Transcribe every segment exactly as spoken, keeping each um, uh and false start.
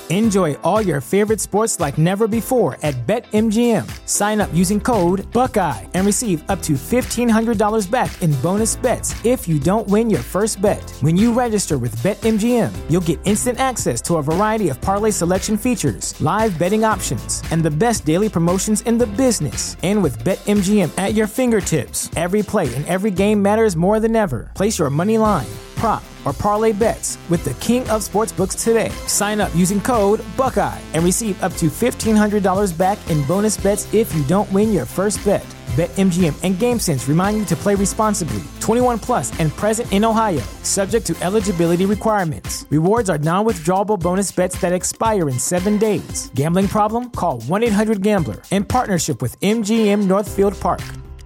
Enjoy all your favorite sports like never before at BetMGM. Sign up using code Buckeye and receive up to fifteen hundred dollars back in bonus bets if you don't win your first bet. When you register with BetMGM, you'll get instant access to a variety of parlay selection features, live betting options, and the best daily promotions in the business. And with BetMGM at your fingertips, every play and every game matters more than ever. Place your money line, prop, or parlay bets with the king of sportsbooks today. Sign up using code Buckeye and receive up to fifteen hundred dollars back in bonus bets if you don't win your first bet. BetMGM and GameSense remind you to play responsibly. twenty-one plus and present in Ohio, subject to eligibility requirements. Rewards are non-withdrawable bonus bets that expire in seven days. Gambling problem? Call one eight hundred gambler in partnership with M G M Northfield Park.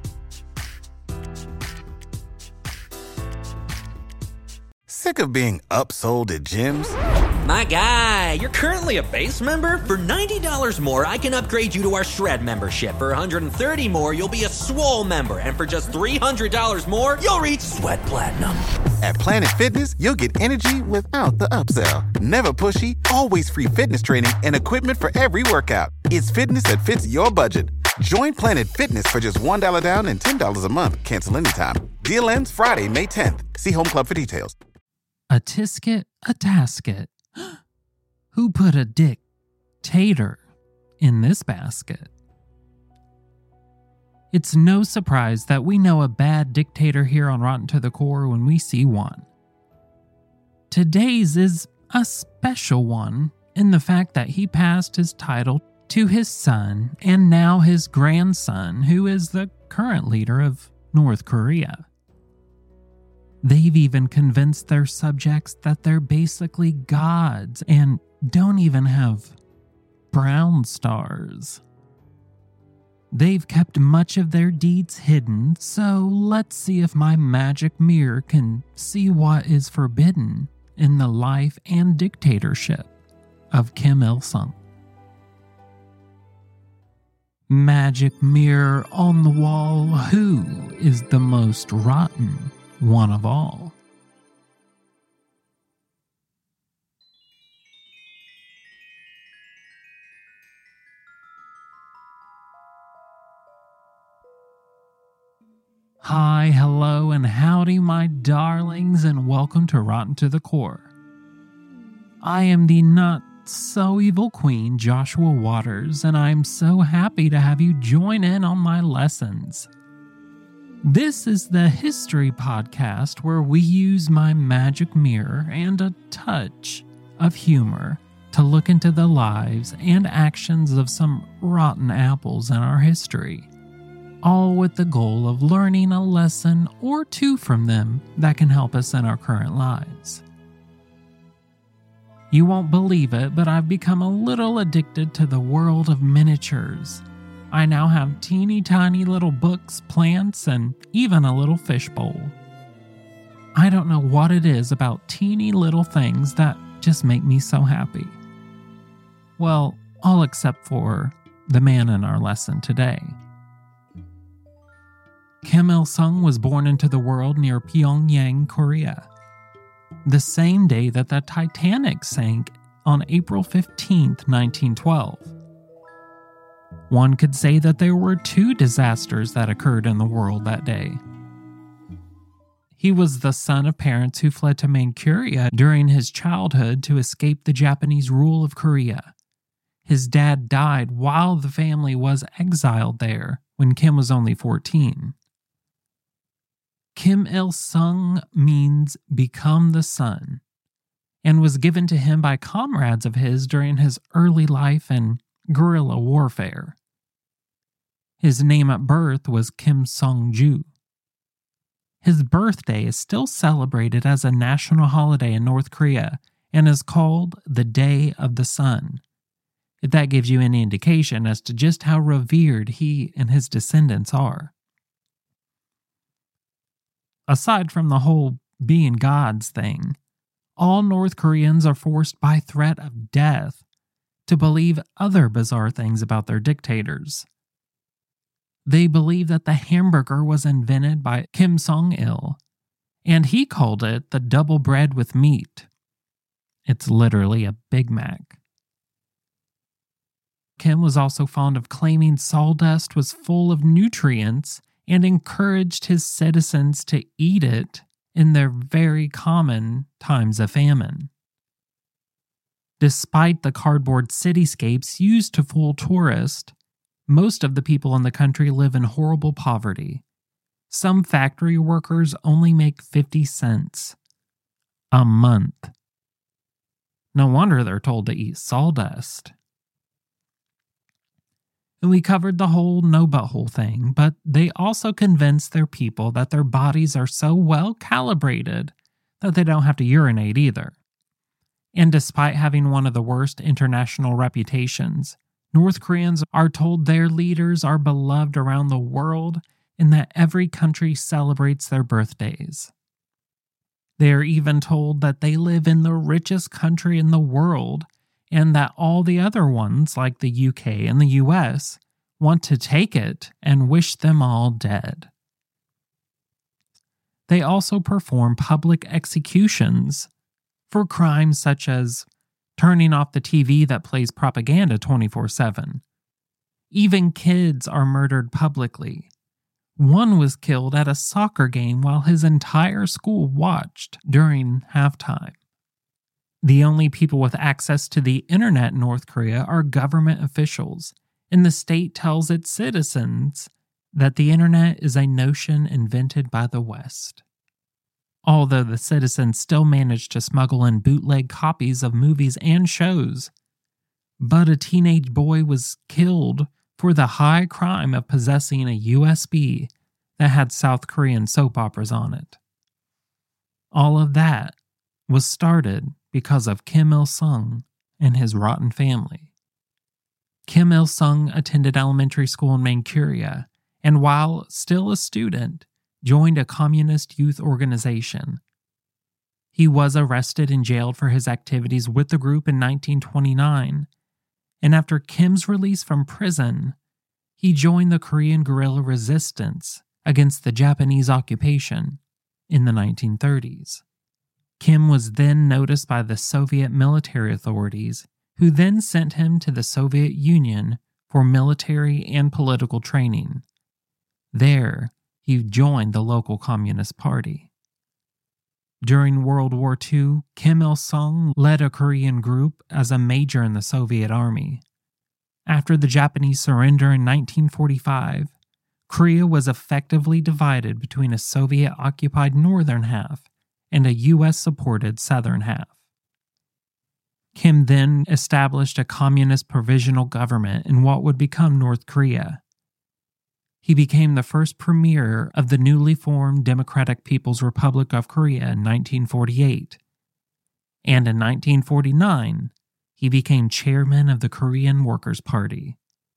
Sick of being upsold at gyms? My guy, you're currently a base member? For ninety dollars more, I can upgrade you to our Shred membership. For one hundred thirty dollars more, you'll be a Swole member. And for just three hundred dollars more, you'll reach Sweat Platinum. At Planet Fitness, you'll get energy without the upsell. Never pushy, always free fitness training and equipment for every workout. It's fitness that fits your budget. Join Planet Fitness for just one dollar down and ten dollars a month. Cancel anytime. Deal ends Friday, May tenth. See Home Club for details. A tisket, a tasket. Who put a dick-tator in this basket? It's no surprise that we know a bad dictator here on Rotten to the Core when we see one. Today's is a special one in the fact that he passed his title to his son and now his grandson, who is the current leader of North Korea. They've even convinced their subjects that they're basically gods and don't even have brown stars. They've kept much of their deeds hidden, so let's see if my magic mirror can see what is forbidden in the life and dictatorship of Kim Il-sung. Magic mirror on the wall, who is the most rotten one of all? Hi, hello, and howdy, my darlings, and welcome to Rotten to the Core. I am the not-so-evil queen, Joshua Waters, and I'm so happy to have you join in on my lessons. This is the history podcast where we use my magic mirror and a touch of humor to look into the lives and actions of some rotten apples in our history, all with the goal of learning a lesson or two from them that can help us in our current lives. You won't believe it, but I've become a little addicted to the world of miniatures. I now have teeny tiny little books, plants, and even a little fishbowl. I don't know what it is about teeny little things that just make me so happy. Well, all except for the man in our lesson today. Kim Il-sung was born into the world near Pyongyang, Korea, the same day that the Titanic sank on April fifteenth, nineteen twelve. One could say that there were two disasters that occurred in the world that day. He was the son of parents who fled to Manchuria during his childhood to escape the Japanese rule of Korea. His dad died while the family was exiled there when Kim was only fourteen. Kim Il-sung means become the sun, and was given to him by comrades of his during his early life in guerrilla warfare. His name at birth was Kim Song-ju. His birthday is still celebrated as a national holiday in North Korea and is called the Day of the Sun. If that gives you any indication as to just how revered he and his descendants are. Aside from the whole being gods thing, all North Koreans are forced by threat of death to believe other bizarre things about their dictators. They believe that the hamburger was invented by Kim Jong-il, and he called it the double bread with meat. It's literally a Big Mac. Kim was also fond of claiming sawdust was full of nutrients and encouraged his citizens to eat it in their very common times of famine. Despite the cardboard cityscapes used to fool tourists, most of the people in the country live in horrible poverty. Some factory workers only make fifty cents a month. No wonder they're told to eat sawdust. And we covered the whole no butthole thing, but they also convince their people that their bodies are so well calibrated that they don't have to urinate either. And despite having one of the worst international reputations, North Koreans are told their leaders are beloved around the world and that every country celebrates their birthdays. They are even told that they live in the richest country in the world and that all the other ones, like the U K and the U S, want to take it and wish them all dead. They also perform public executions for crimes such as turning off the T V that plays propaganda twenty-four seven. Even kids are murdered publicly. One was killed at a soccer game while his entire school watched during halftime. The only people with access to the internet in North Korea are government officials, and the state tells its citizens that the internet is a notion invented by the West. Although the citizens still manage to smuggle in bootleg copies of movies and shows, but a teenage boy was killed for the high crime of possessing a U S B that had South Korean soap operas on it. All of that was started because of Kim Il-sung and his rotten family. Kim Il-sung attended elementary school in Manchuria, and while still a student, joined a communist youth organization. He was arrested and jailed for his activities with the group in nineteen twenty-nine, and after Kim's release from prison, he joined the Korean guerrilla resistance against the Japanese occupation in the nineteen thirties. Kim was then noticed by the Soviet military authorities, who then sent him to the Soviet Union for military and political training. There, he joined the local Communist Party. During World War Two, Kim Il-sung led a Korean group as a major in the Soviet Army. After the Japanese surrender in nineteen forty-five, Korea was effectively divided between a Soviet-occupied northern half and a U S-supported southern half. Kim then established a communist provisional government in what would become North Korea. He became the first premier of the newly formed Democratic People's Republic of Korea in nineteen forty-eight, and in nineteen forty-nine, he became chairman of the Korean Workers' Party.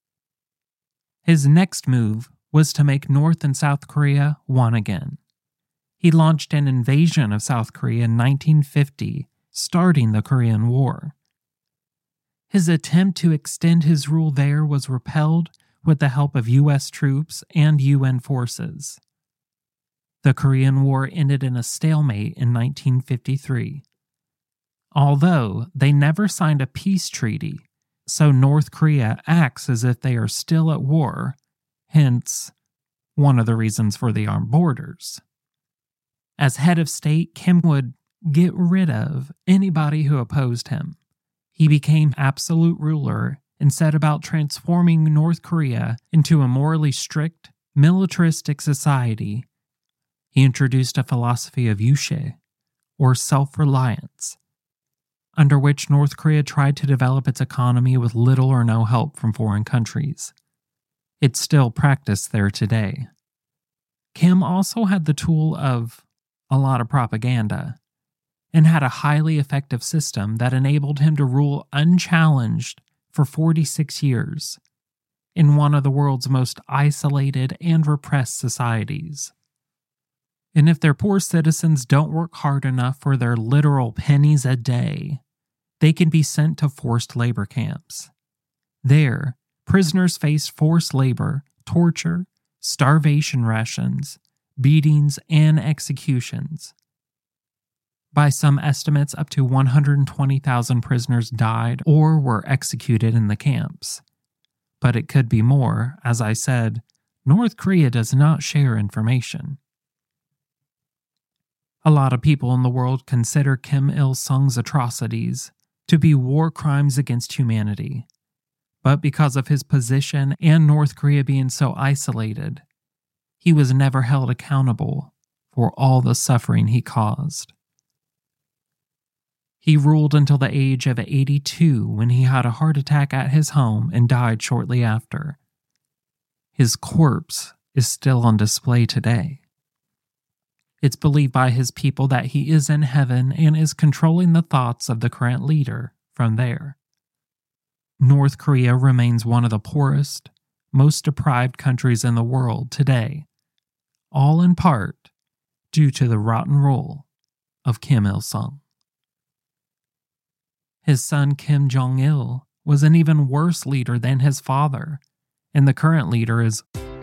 His next move was to make North and South Korea one again. He launched an invasion of South Korea in nineteen fifty, starting the Korean War. His attempt to extend his rule there was repelled with the help of U S troops and U N forces. The Korean War ended in a stalemate in nineteen fifty-three. Although they never signed a peace treaty, so North Korea acts as if they are still at war, hence one of the reasons for the armed borders. As head of state, Kim would get rid of anybody who opposed him. He became absolute ruler and set about transforming North Korea into a morally strict, militaristic society. He introduced a philosophy of Yushye, or self-reliance, under which North Korea tried to develop its economy with little or no help from foreign countries. It's still practiced there today. Kim also had the tool of a lot of propaganda, and had a highly effective system that enabled him to rule unchallenged for forty-six years in one of the world's most isolated and repressed societies. And if their poor citizens don't work hard enough for their literal pennies a day, they can be sent to forced labor camps. There, prisoners face forced labor, torture, starvation rations, beatings, and executions. By some estimates, up to one hundred twenty thousand prisoners died or were executed in the camps. But it could be more. As I said, North Korea does not share information. A lot of people in the world consider Kim Il-sung's atrocities to be war crimes against humanity. But because of his position and North Korea being so isolated, he was never held accountable for all the suffering he caused. He ruled until the age of eighty-two when he had a heart attack at his home and died shortly after. His corpse is still on display today. It's believed by his people that he is in heaven and is controlling the thoughts of the current leader from there. North Korea remains one of the poorest, most deprived countries in the world today, all in part due to the rotten rule of Kim Il-sung. His son Kim Jong-il was an even worse leader than his father, and the current leader is...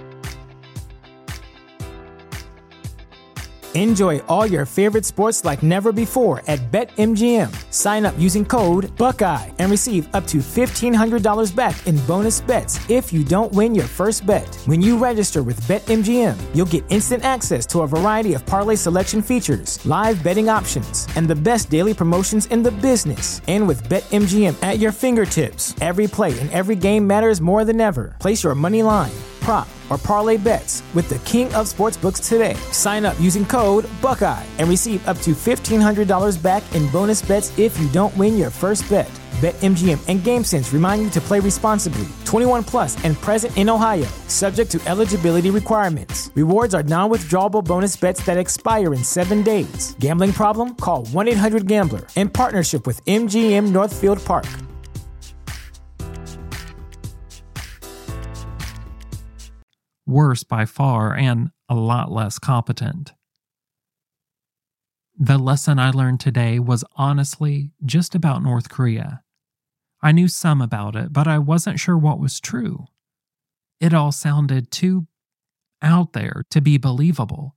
Enjoy all your favorite sports like never before at BetMGM. Sign up using code Buckeye and receive up to fifteen hundred dollars back in bonus bets if you don't win your first bet. When you register with BetMGM, you'll get instant access to a variety of parlay selection features, live betting options, and the best daily promotions in the business. And with BetMGM at your fingertips, every play and every game matters more than ever. Place your money line, prop, or parlay bets with the king of sportsbooks today. Sign up using code Buckeye and receive up to fifteen hundred dollars back in bonus bets if you don't win your first bet. BetMGM and GameSense remind you to play responsibly. twenty-one plus and present in Ohio, subject to eligibility requirements. Rewards are non-withdrawable bonus bets that expire in seven days. Gambling problem? Call one eight hundred gambler in partnership with M G M Northfield Park. Worse by far and a lot less competent. The lesson I learned today was honestly just about North Korea. I knew some about it, but I wasn't sure what was true. It all sounded too out there to be believable.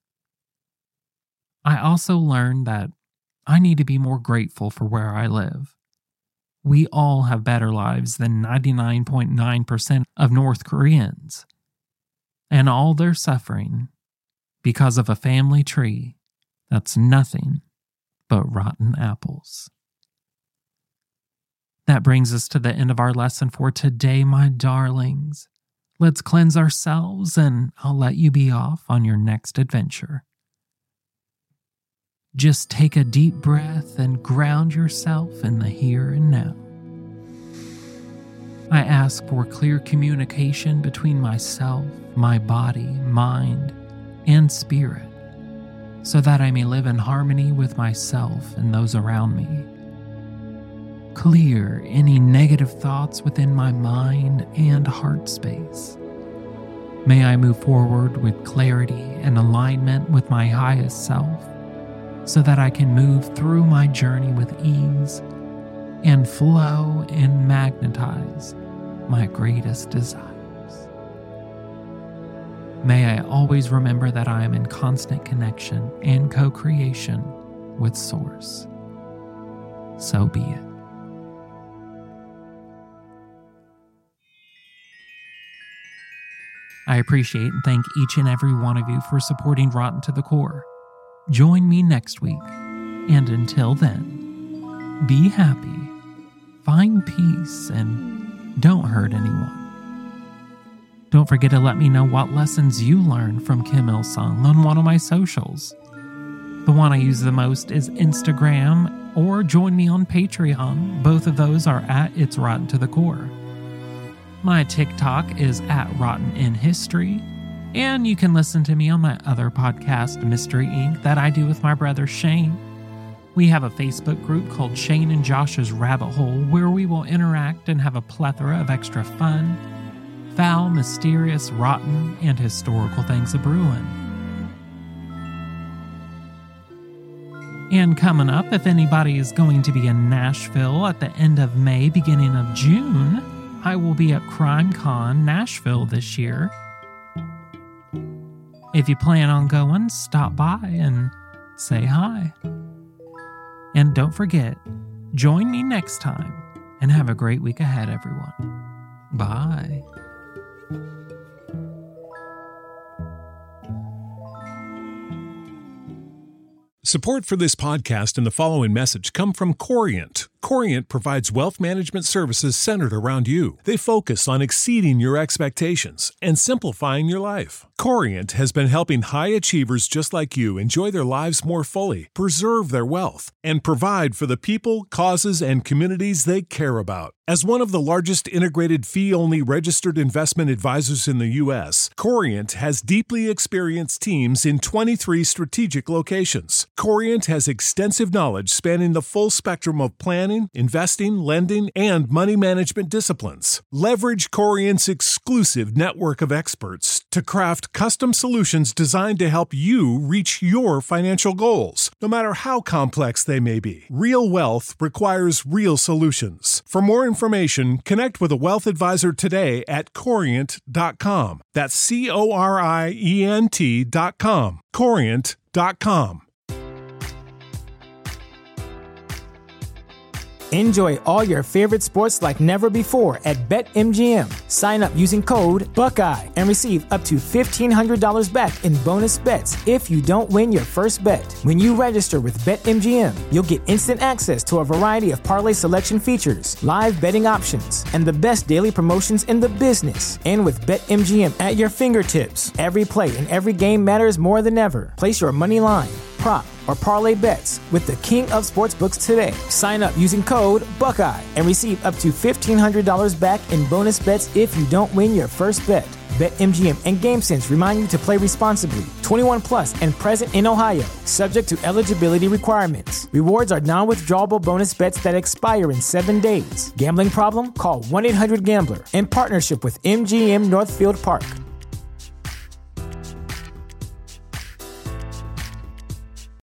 I also learned that I need to be more grateful for where I live. We all have better lives than ninety-nine point nine percent of North Koreans. And all their suffering because of a family tree that's nothing but rotten apples. That brings us to the end of our lesson for today, my darlings. Let's cleanse ourselves and I'll let you be off on your next adventure. Just take a deep breath and ground yourself in the here and now. I ask for clear communication between myself, my body, mind, and spirit, so that I may live in harmony with myself and those around me. Clear any negative thoughts within my mind and heart space. May I move forward with clarity and alignment with my highest self, so that I can move through my journey with ease and flow and magnetize my greatest desires. May I always remember that I am in constant connection and co-creation with Source. So be it. I appreciate and thank each and every one of you for supporting Rotten to the Core. Join me next week, and until then, be happy, find peace, and don't hurt anyone. Don't forget to let me know what lessons you learned from Kim Il-sung on one of my socials. The one I use the most is Instagram, or join me on Patreon. Both of those are at It's Rotten to the Core. My TikTok is at Rotten in History, and you can listen to me on my other podcast, Mystery Incorporated, that I do with my brother Shane. We have a Facebook group called Shane and Josh's Rabbit Hole, where we will interact and have a plethora of extra fun, foul, mysterious, rotten, and historical things a-brewing. And coming up, if anybody is going to be in Nashville at the end of May, beginning of June, I will be at CrimeCon Nashville this year. If you plan on going, stop by and say hi. And don't forget, join me next time and have a great week ahead, everyone. Bye. Support for this podcast and the following message come from Corient. Corient provides wealth management services centered around you. They focus on exceeding your expectations and simplifying your life. Corient has been helping high achievers just like you enjoy their lives more fully, preserve their wealth, and provide for the people, causes, and communities they care about. As one of the largest integrated fee-only registered investment advisors in the U S, Corient has deeply experienced teams in twenty-three strategic locations. Corient has extensive knowledge spanning the full spectrum of planning, investing, lending, and money management disciplines. Leverage Corient's exclusive network of experts to craft custom solutions designed to help you reach your financial goals, no matter how complex they may be. Real wealth requires real solutions. For more information, connect with a wealth advisor today at corient dot com. That's C O R I E N T dot com. corient dot com. Enjoy all your favorite sports like never before at BetMGM. Sign up using code Buckeye and receive up to fifteen hundred dollars back in bonus bets if you don't win your first bet. When you register with BetMGM, you'll get instant access to a variety of parlay selection features, live betting options, and the best daily promotions in the business. And with BetMGM at your fingertips, every play and every game matters more than ever. Place your money line, prop, or parlay bets with the king of sportsbooks today. Sign up using code Buckeye and receive up to fifteen hundred dollars back in bonus bets if you don't win your first bet. BetMGM and GameSense remind you to play responsibly. twenty-one plus and present in Ohio, subject to eligibility requirements. Rewards are non-withdrawable bonus bets that expire in seven days. Gambling problem? Call one eight hundred gambler in partnership with M G M Northfield Park.